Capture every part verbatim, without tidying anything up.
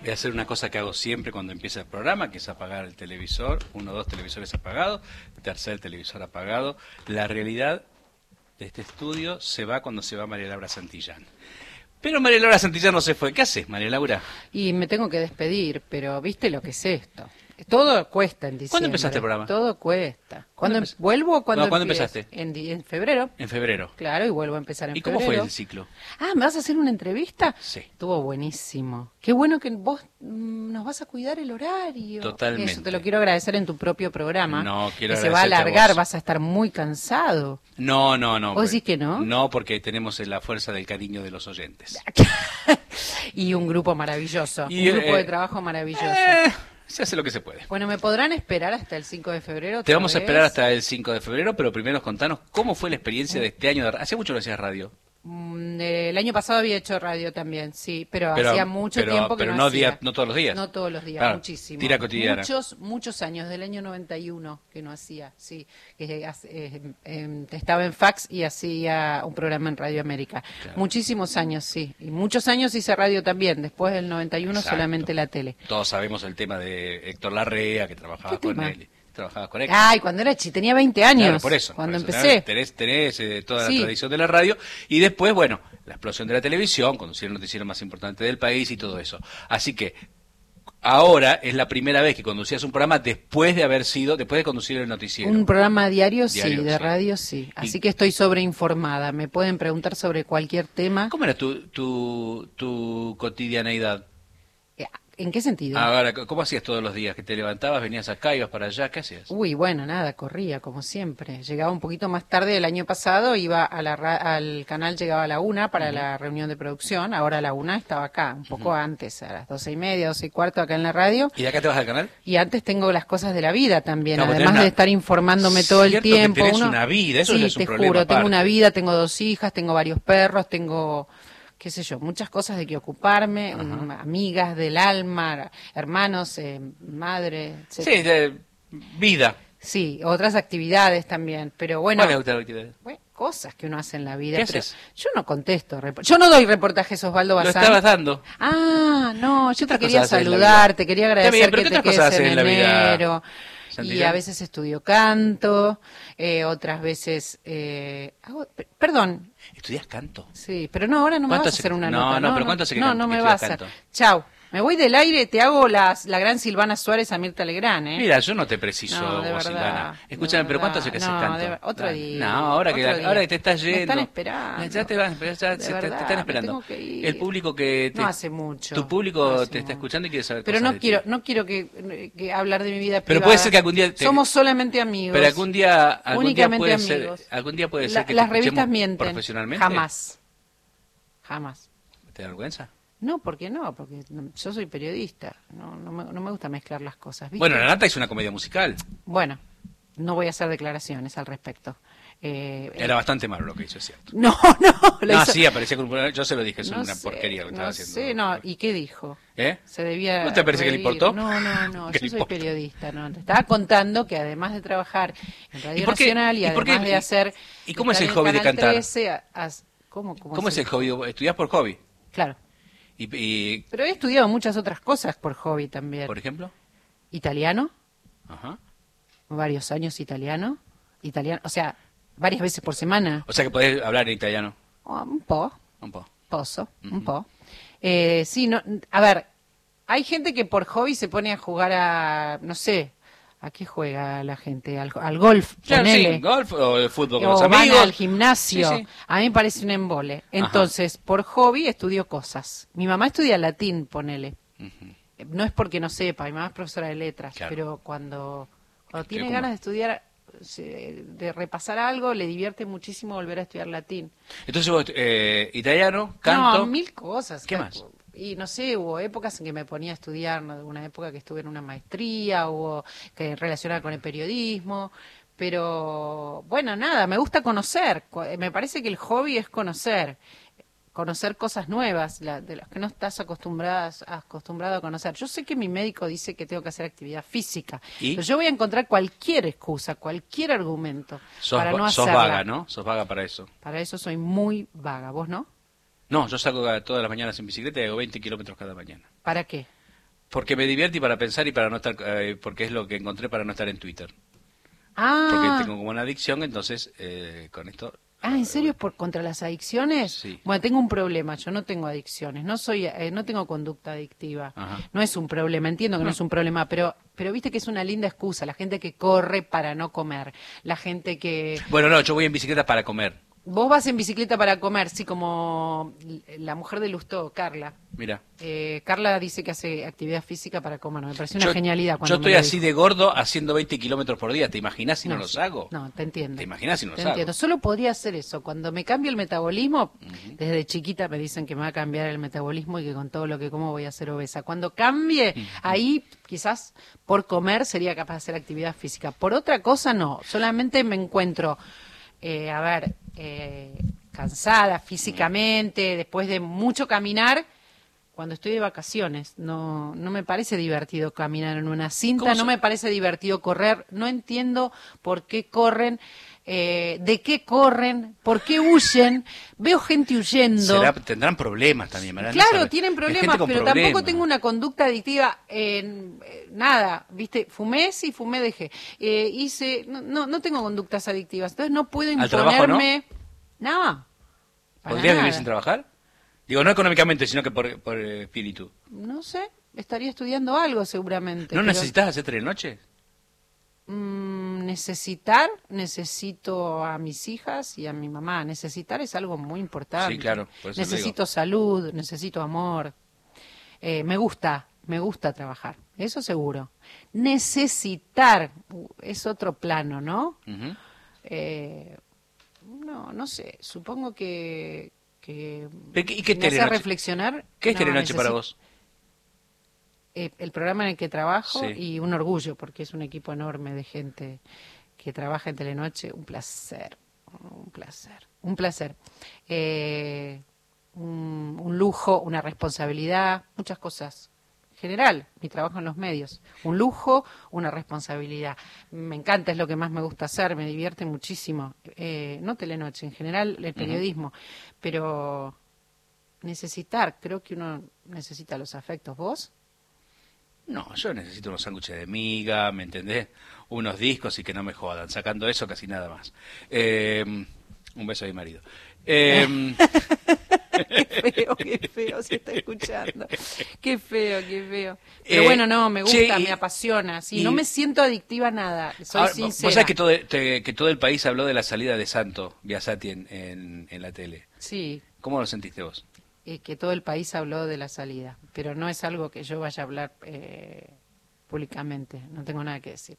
Voy a hacer una cosa que hago siempre cuando empieza el programa, que es apagar el televisor, uno o dos televisores apagados, tercer televisor apagado. La realidad de este estudio se va cuando se va María Laura Santillán. Pero María Laura Santillán no se fue. ¿Qué haces, María Laura? Y me tengo que despedir, pero ¿viste lo que es esto? Todo cuesta en diciembre. ¿Cuándo empezaste el programa? Todo cuesta. ¿Cuándo ¿Cuándo ¿Vuelvo o cuándo no, ¿cuándo empiezo? empezaste? En, en febrero. En febrero. Claro, y vuelvo a empezar en ¿Y febrero. cómo fue el ciclo? Ah, ¿me vas a hacer una entrevista? Sí. Estuvo buenísimo. Qué bueno que vos mm, nos vas a cuidar el horario. Totalmente. Eso te lo quiero agradecer en tu propio programa. No, quiero que se va a agradecerte a alargar, vos. vas a estar muy cansado. No, no, no. ¿Vos decís que no? No, porque tenemos la fuerza del cariño de los oyentes. Y un grupo maravilloso. Y, un grupo eh, de trabajo maravilloso. Eh, se hace lo que se puede. Bueno, ¿me podrán esperar hasta el cinco de febrero? Te vamos a vez? esperar hasta el cinco de febrero, pero primero contanos cómo fue la experiencia de este año. De... Hace mucho no hacías radio. Mm, eh, El año pasado había hecho radio también, sí, pero, Pero- hacía mucho pero- tiempo que pero no, no hacía. día- no todos los días. No todos los días, Claro, muchísimo. tira cotidiana. Muchos, muchos años, del año noventa y uno que no hacía, sí. Que, eh, eh, eh, estaba en fax y hacía un programa en Radio América. Claro. Muchísimos años, sí. Y muchos años hice radio también, después del noventa y uno Exacto. solamente la tele. Todos sabemos el tema de Héctor Larrea, que trabajaba ¿Qué con tema? él. Trabajabas con Héctor. Ay, cuando era chi, tenía veinte años. Claro, por eso. Cuando por eso, empecé. Tenés, tenés eh, toda Sí. la tradición de la radio. Y después, bueno, la explosión de la televisión, conducir el noticiero más importante del país y todo eso. Así que ahora es la primera vez que conducías un programa después de haber sido, después de conducir el noticiero. Un programa diario, Diario, sí, de sí. radio, sí. Así Y- que estoy sobreinformada. Me pueden preguntar sobre cualquier tema. ¿Cómo era tu, tu, tu cotidianeidad? ¿En qué sentido? Ahora, ¿cómo hacías todos los días? ¿Que te levantabas, venías acá, ibas para allá? ¿Qué hacías? Uy, bueno, nada, corría como siempre. Llegaba un poquito más tarde del año pasado, iba a la ra- al canal, llegaba a la una para la reunión de producción. Ahora a la una estaba acá, un poco antes, a las doce y media, doce y cuarto acá en la radio. ¿Y de acá te vas al canal? Y antes tengo las cosas de la vida también, Claro, además tenés una- de estar informándome todo el Cierto que tiempo. tenés uno- una vida, eso sí, ya es un te problema juro, tengo una aparte. vida, tengo dos hijas, tengo varios perros, tengo, qué sé yo, muchas cosas de que ocuparme, um, amigas del alma, hermanos, eh, madre, etcétera. Sí, de vida. Sí, otras actividades también, pero bueno, ¿Cuál es la actividad? bueno, cosas que uno hace en la vida. ¿Qué pero haces? Yo no contesto, repo- yo no doy reportajes, Osvaldo Lo Bazán. estabas dando. Ah, no, yo te otras quería cosas haces en la saludar, vida? te quería Está agradecer bien, pero que ¿qué te otras quedes cosas en haces en la vida, enero. Y Santillán? a veces estudio canto, eh, otras veces... Eh, hago- pe- perdón, ¿Estudias canto? sí, pero no, ahora no me ¿Cuánto vas a hace hacer que- una no, nota. no, pero ¿cuánto hace que No, can- no que me estudias vas a... canto? Chau, me voy del aire, te hago las, la gran Silvana Suárez a Mirta Legrand, ¿eh? Mira, yo no te preciso, No, de vos, verdad, Silvana. de Escúchame, pero ¿cuánto hace verdad. que haces No, canto? de ver- otro Dale. día, No, ahora que, otro día. ahora que te estás Me yendo. están esperando. Ya te vas, ya se De te, te verdad, están me esperando. tengo que ir. El público que te, No hace mucho. Tu público no hace te está mucho. escuchando y quiere saber Pero cosas no de quiero, ti. no quiero que, que hablar de mi vida Pero privada. puede ser que algún día te- Somos solamente amigos. Pero algún día, algún día Únicamente puede amigos. ser, algún día puede La- ser que las te revistas escuchemos mienten. profesionalmente. Jamás. Jamás. ¿Te da vergüenza? No, ¿por qué no? Porque no- yo soy periodista. No, no, me, no me gusta mezclar las cosas. ¿viste? Bueno, La Nata hizo una comedia musical. Bueno, no voy a hacer declaraciones al respecto. Eh, Era bastante malo lo que hizo, es cierto. No, no. lo No, hizo- sí, aparecía con un... Yo se lo dije, es no una sé, porquería lo que estaba no haciendo. sé, no. ¿Y qué dijo? ¿Eh? Se debía ¿No te parece que le reír. importó? No, no, no, ¿Qué yo le soy importa? periodista, no. Te estaba contando que además de trabajar en Radio ¿Y por qué- Nacional y, y por qué- además de y- hacer... y cómo es estar el en hobby de Canal cantar? trece, a- as- ¿Cómo, cómo, ¿Cómo es el hobby? ¿Estudiás por hobby? Claro. Y, y, Pero he estudiado muchas otras cosas por hobby también. por ejemplo? Italiano, Ajá. varios años italiano. Italiano, o sea, varias veces por semana. O sea que podés hablar en italiano. Oh, un po'. Un poco. Pozo, un po'. Eh, sí, no, a ver, hay gente que por hobby se pone a jugar a, no sé, ¿a qué juega la gente? Al, al golf, Claro, ponele. sí, golf o el fútbol con O los van amigos. al gimnasio. Sí, sí. A mí me parece un embole. Entonces, por hobby estudio cosas. Mi mamá estudia latín, ponele. Ujú. No es porque no sepa, mi mamá es profesora de letras, Claro. pero cuando, cuando Estoy tiene como- ganas de estudiar, se- de repasar algo, le divierte muchísimo volver a estudiar latín. Entonces vos, eh, italiano, canto. No, mil cosas. ¿Qué más? Y no sé, hubo épocas en que me ponía a estudiar, ¿no? Una época que estuve en una maestría, hubo que relacionada con el periodismo, pero bueno, nada, me gusta conocer. Cu- Me parece que el hobby es conocer, conocer cosas nuevas, la- de las que no estás acostumbradas, acostumbrado a conocer. Yo sé que mi médico dice que tengo que hacer actividad física, ¿Y? pero yo voy a encontrar cualquier excusa, cualquier argumento Sos, para no va- sos hacerla. vaga, ¿no? Sos vaga para eso. Para eso soy muy vaga, ¿vos no? No, yo salgo a- todas las mañanas en bicicleta y hago veinte kilómetros cada mañana. ¿Para qué? Porque me divierte y para pensar y para no estar, eh, porque es lo que encontré para no estar en Twitter. Ah, Porque tengo como una adicción, entonces eh, con esto... ah, ¿en serio es por contra las adicciones? Sí. Bueno, tengo un problema, yo no tengo adicciones, no soy, eh, no tengo conducta adictiva. Ajá. No es un problema, entiendo que no, no es un problema, pero, pero viste que es una linda excusa, la gente que corre para no comer, la gente que... Bueno, no, yo voy en bicicleta para comer. Vos vas en bicicleta para comer, sí, como la mujer de Lustó, Carla. Mira. Eh, Carla dice que hace actividad física para comer, me pareció una Yo, genialidad. Cuando yo estoy me lo así dijo. de gordo haciendo veinte kilómetros por día. ¿Te imaginas si no, no los hago? No, te entiendo. ¿Te imaginas si no te los hago? entiendo. Solo podría hacer eso. Cuando me cambie el metabolismo, uh-huh. Desde chiquita me dicen que me va a cambiar el metabolismo y que con todo lo que como voy a ser obesa. Cuando cambie, uh-huh. Ahí quizás por comer sería capaz de hacer actividad física. Por otra cosa, no. Solamente me encuentro, eh, a ver... Eh, cansada físicamente, después de mucho caminar, cuando estoy de vacaciones. No, no me parece divertido caminar en una cinta, no me parece divertido correr, no entiendo por qué corren, eh, de qué corren, por qué huyen, veo gente huyendo. ¿Será, tendrán problemas también, ¿verdad? Claro, no tienen problemas, pero problemas. Tampoco tengo una conducta adictiva en eh, nada, ¿viste? Fumé, sí, fumé, dejé. Eh, hice, no, no, no tengo conductas adictivas, entonces no puedo imponerme... ¿Al trabajo no? No. ¿Podrías vivir sin trabajar? Digo, no económicamente, sino que por, por espíritu. No sé, estaría estudiando algo seguramente. ¿No pero... necesitas hacer telenoche? Mm, necesitar, necesito a mis hijas y a mi mamá. Necesitar es algo muy importante. Sí, claro. Por eso necesito salud, necesito amor. Eh, me gusta, me gusta trabajar, eso seguro. Necesitar es otro plano, ¿no? Uh-huh. eh, No, no sé, supongo que, que ¿Y qué me hace reflexionar. ¿Qué es no, Telenoche necesito... para vos? Eh, el programa en el que trabajo sí. Y un orgullo, porque es un equipo enorme de gente que trabaja en Telenoche. Un placer, un placer, un placer. Eh, un, un lujo, una responsabilidad, muchas cosas. General, mi trabajo en los medios, un lujo, una responsabilidad. Me encanta, es lo que más me gusta hacer, me divierte muchísimo. Eh, no Telenoche, en general el periodismo, uh-huh. Pero necesitar, creo que uno necesita los afectos. ¿Vos? No, yo necesito unos sándwiches de miga, ¿me entendés? Unos discos y que no me jodan. Sacando eso, casi nada más. Eh, un beso a mi marido. Eh, Qué feo, qué feo se está escuchando. Qué feo, qué feo. Pero eh, bueno, no, me gusta, che, y, me apasiona. Sí, y, no me siento adictiva a nada, soy ahora, sincera. Vos sabés que todo, te, que todo el país habló de la salida de Santo Biasati en, en, en la tele. Sí. ¿Cómo lo sentiste vos? Eh, que todo el país habló de la salida, pero no es algo que yo vaya a hablar eh, públicamente. No tengo nada que decirte.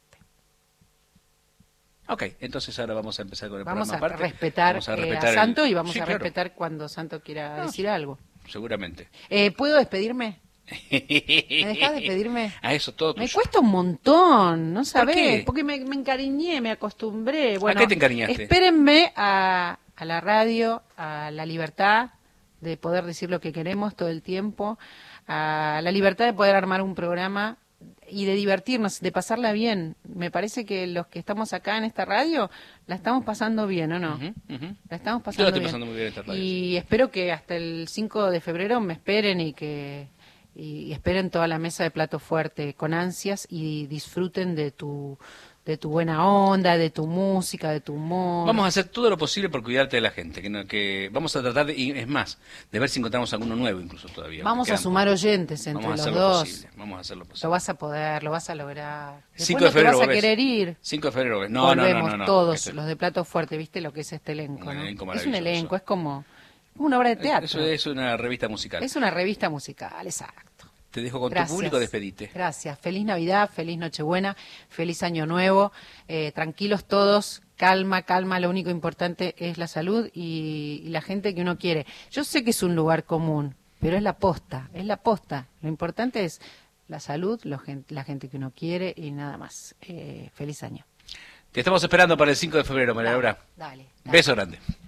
Ok, entonces ahora vamos a empezar con el vamos programa a aparte. Respetar, vamos a respetar eh, a Santo el... y vamos sí, a claro. respetar cuando Santo quiera no, decir algo. Seguramente. Eh, ¿Puedo despedirme? ¿Me dejás despedirme? A eso todo tuyo. Me cuesta un montón, ¿no sabés? ¿Por qué? Porque me, me encariñé, me acostumbré. Bueno, ¿A qué te encariñaste? Espérenme a, a la radio, a la libertad de poder decir lo que queremos todo el tiempo, a la libertad de poder armar un programa y de divertirnos, de pasarla bien. Me parece que los que estamos acá en esta radio la estamos pasando bien, ¿o no? Uh-huh, uh-huh. La estamos pasando Yo la estoy bien. pasando muy bien esta radio. Y espero que hasta el cinco de febrero me esperen y que y esperen toda la mesa de plato fuerte con ansias y disfruten de tu de tu buena onda, de tu música, de tu humor. Vamos a hacer todo lo posible por cuidarte de la gente, que, no, que vamos a tratar, de, y es más, de ver si encontramos alguno nuevo incluso todavía. Vamos a sumar pocos. oyentes entre vamos a los dos. Posible, vamos a hacerlo posible. Lo vas a poder, lo vas a lograr. cinco de febrero no te vas a ves. querer ir. cinco de febrero ves. No, Volvemos no, no, no, no. todos, Esto... los de plato fuerte, ¿viste lo que es este elenco? Un ¿no? elenco Es un elenco, es como, como una obra de teatro. Eso es una revista musical. Es una revista musical, exacto. Te dejo con Gracias. tu público, despedite. Gracias. Feliz Navidad, feliz Nochebuena, feliz Año Nuevo. Eh, tranquilos todos, calma, calma. Lo único importante es la salud y, y la gente que uno quiere. Yo sé que es un lugar común, pero es la posta, es la posta. Lo importante es la salud, lo, la gente que uno quiere y nada más. Eh, feliz año. Te estamos esperando para el cinco de febrero, María Laura. Dale, dale. Beso grande.